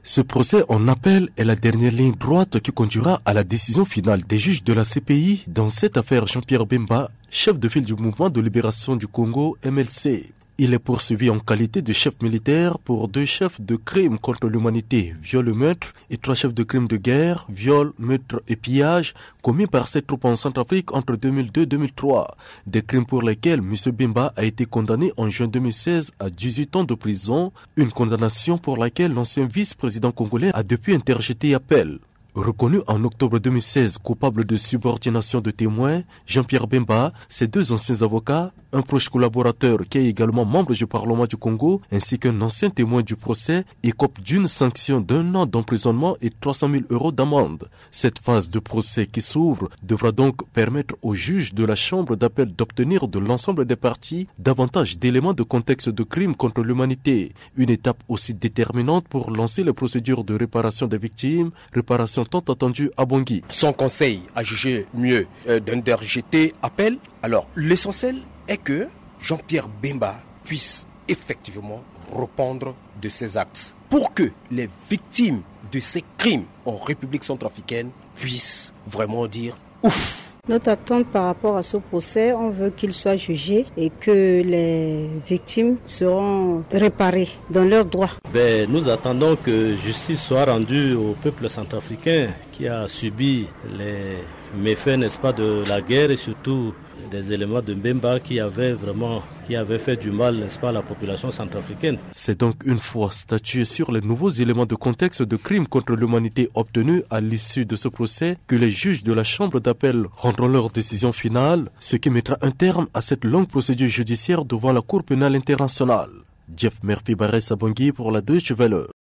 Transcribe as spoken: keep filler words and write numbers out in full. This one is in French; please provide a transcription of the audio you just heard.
Ce procès en appel est la dernière ligne droite qui conduira à la décision finale des juges de la C P I dans cette affaire Jean-Pierre Bemba, chef de file du mouvement de libération du Congo M L C. Il est poursuivi en qualité de chef militaire pour deux chefs de crimes contre l'humanité, viol et meurtre, et trois chefs de crimes de guerre, viol, meurtre et pillage, commis par ces troupes en Centrafrique entre deux mille deux et deux mille trois. Des crimes pour lesquels M. Bemba a été condamné en juin deux mille seize à dix-huit ans de prison, une condamnation pour laquelle l'ancien vice-président congolais a depuis interjeté appel. Reconnu en octobre deux mille seize coupable de subordination de témoins, Jean-Pierre Bemba, ses deux anciens avocats, un proche collaborateur qui est également membre du Parlement du Congo, ainsi qu'un ancien témoin du procès, écope d'une sanction d'un an d'emprisonnement et trois cent mille euros d'amende. Cette phase de procès qui s'ouvre devra donc permettre aux juges de la Chambre d'appel d'obtenir de l'ensemble des parties davantage d'éléments de contexte de crimes contre l'humanité. Une étape aussi déterminante pour lancer les procédures de réparation des victimes, réparation tant attendue à Bangui. Son conseil a jugé mieux euh, d'interjeter appel. Alors, l'essentiel est que Jean-Pierre Bemba puisse effectivement répondre de ses actes pour que les victimes de ces crimes en République centrafricaine puissent vraiment dire ouf. Notre attente par rapport à ce procès, on veut qu'il soit jugé et que les victimes seront réparées dans leurs droits. Ben, nous attendons que justice soit rendue au peuple centrafricain qui a subi les méfaits, n'est-ce pas, de la guerre et surtout des éléments de Bemba qui avaient vraiment qui avaient fait du mal, n'est-ce pas, à la population centrafricaine. C'est donc une fois statué sur les nouveaux éléments de contexte de crimes contre l'humanité obtenus à l'issue de ce procès que les juges de la Chambre d'appel rendront leur décision finale, ce qui mettra un terme à cette longue procédure judiciaire devant la Cour pénale internationale. Jeff Murphy Barres à Bangui pour la Deutsche Welle.